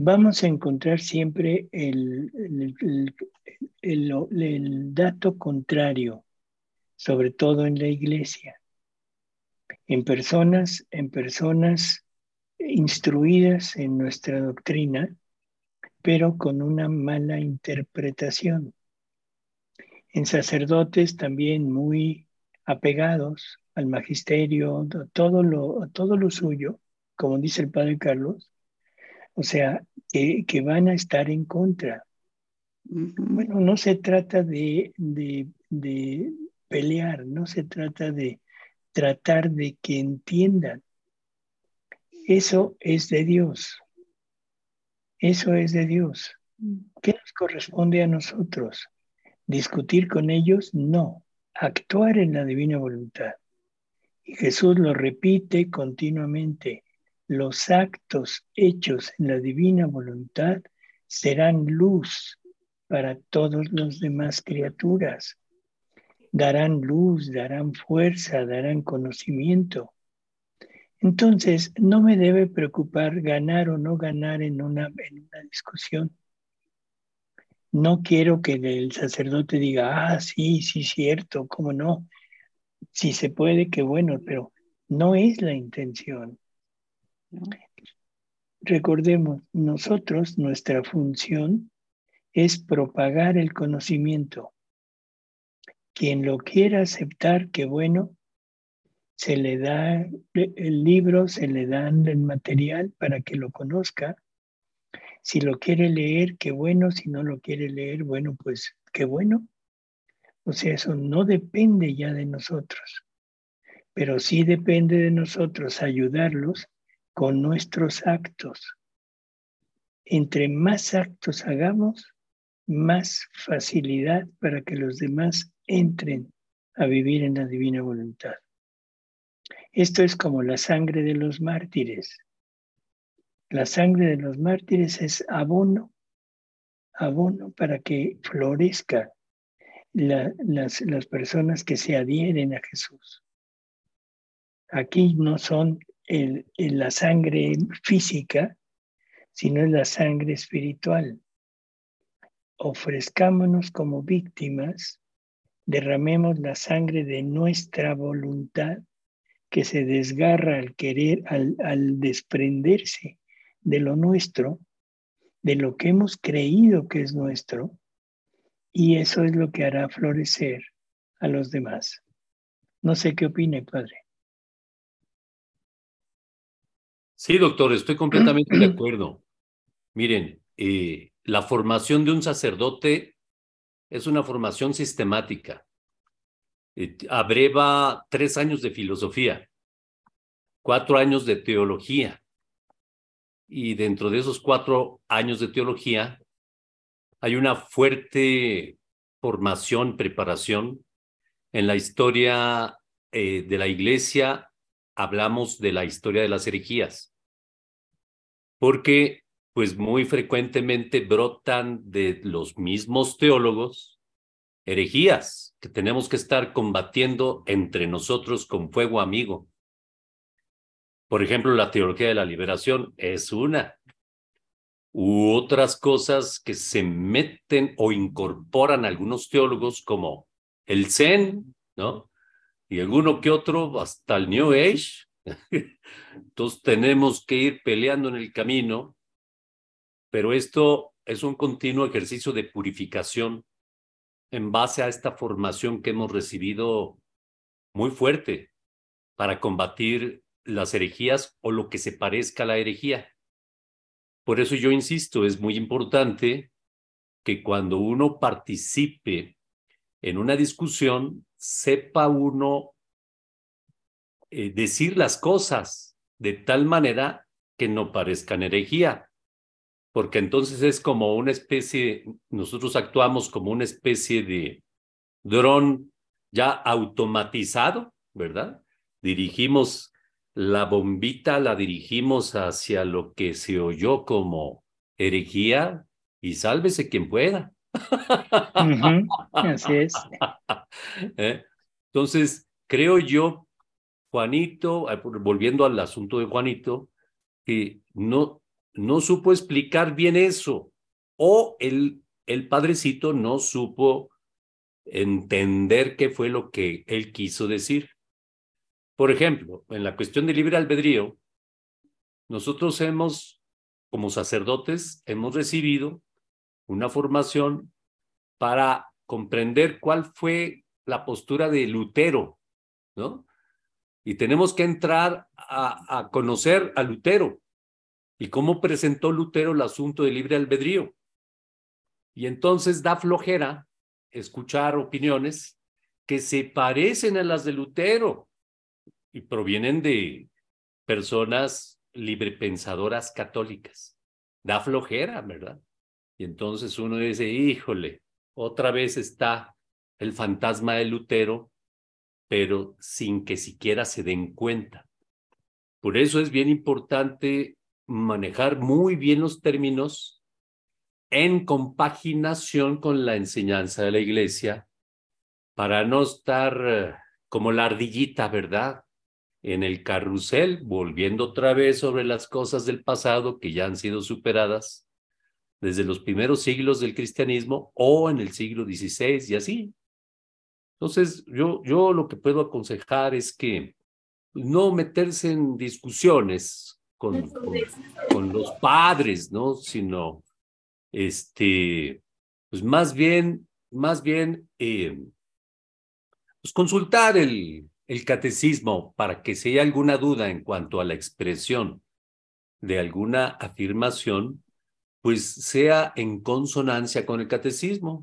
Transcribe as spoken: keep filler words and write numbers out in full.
vamos a encontrar siempre el, el, el, el, el dato contrario, sobre todo en la iglesia, en personas, en personas instruidas en nuestra doctrina, pero con una mala interpretación. En sacerdotes también muy apegados al magisterio, todo lo, todo lo suyo, como dice el padre Carlos, o sea, que, que van a estar en contra. Ujú. Bueno, no se trata de, de, de pelear, no se trata de tratar de que entiendan. Eso es de Dios, eso es de Dios. ¿Qué nos corresponde a nosotros? ¿Discutir con ellos? No, actuar en la divina voluntad. Y Jesús lo repite continuamente. Los actos hechos en la divina voluntad serán luz para todas las demás criaturas. Darán luz, darán fuerza, darán conocimiento. Entonces, no me debe preocupar ganar o no ganar en una, en una discusión. No quiero que el sacerdote diga, ah, sí, sí, cierto, cómo no. Si se puede, qué bueno, pero no es la intención. ¿No? Recordemos, nosotros, nuestra función es propagar el conocimiento. Quien lo quiera aceptar, qué bueno, se le da el libro, se le da el material para que lo conozca. Si lo quiere leer, qué bueno. Si no lo quiere leer, bueno, pues qué bueno. O sea, eso no depende ya de nosotros, pero sí depende de nosotros ayudarlos con nuestros actos. Entre más actos hagamos, más facilidad para que los demás entren a vivir en la divina voluntad. Esto es como la sangre de los mártires. La sangre de los mártires es abono, abono para que florezca la, las, las personas que se adhieren a Jesús. Aquí no son el, el, la sangre física, sino es la sangre espiritual. Ofrezcámonos como víctimas, derramemos la sangre de nuestra voluntad que se desgarra al querer, al, al desprenderse de lo nuestro, de lo que hemos creído que es nuestro, y eso es lo que hará florecer a los demás. No sé qué opine, padre. Sí, doctor, estoy completamente de acuerdo. Miren, eh, la formación de un sacerdote es una formación sistemática. Eh, abreva tres años de filosofía, cuatro años de teología, y dentro de esos cuatro años de teología hay una fuerte formación, preparación en la historia eh, de la Iglesia. Hablamos de la historia de las herejías, porque pues muy frecuentemente brotan de los mismos teólogos herejías que tenemos que estar combatiendo entre nosotros con fuego amigo. Por ejemplo, la teología de la liberación es una, u otras cosas que se meten o incorporan algunos teólogos como el Zen, ¿no? Y alguno que otro hasta el New Age. Entonces tenemos que ir peleando en el camino, pero esto es un continuo ejercicio de purificación en base a esta formación que hemos recibido muy fuerte para combatir las herejías o lo que se parezca a la herejía. Por eso yo insisto, es muy importante que cuando uno participe en una discusión, sepa uno eh, decir las cosas de tal manera que no parezcan herejía, porque entonces es como una especie, nosotros actuamos como una especie de dron ya automatizado, ¿verdad? Dirigimos la bombita, la dirigimos hacia lo que se oyó como herejía y sálvese quien pueda. Uh-huh. Así es. ¿Eh? Entonces, creo yo, Juanito, volviendo al asunto de Juanito, que no, no supo explicar bien eso, o el, el padrecito no supo entender qué fue lo que él quiso decir. Por ejemplo, en la cuestión del libre albedrío, nosotros hemos, como sacerdotes, hemos recibido una formación para comprender cuál fue la postura de Lutero, ¿no? Y tenemos que entrar a, a conocer a Lutero y cómo presentó Lutero el asunto del libre albedrío. Y entonces da flojera escuchar opiniones que se parecen a las de Lutero y provienen de personas librepensadoras católicas. Da flojera, ¿verdad? Y entonces uno dice, híjole, otra vez está el fantasma de Lutero, pero sin que siquiera se den cuenta. Por eso es bien importante manejar muy bien los términos en compaginación con la enseñanza de la Iglesia para no estar como la ardillita, ¿verdad? En el carrusel, volviendo otra vez sobre las cosas del pasado que ya han sido superadas desde los primeros siglos del cristianismo o en el siglo dieciséis y así. Entonces, yo, yo lo que puedo aconsejar es que no meterse en discusiones con, con, con los padres, ¿no? Sino, este, pues más bien, más bien, eh, pues consultar el, el catecismo para que si hay alguna duda en cuanto a la expresión de alguna afirmación, pues sea en consonancia con el catecismo.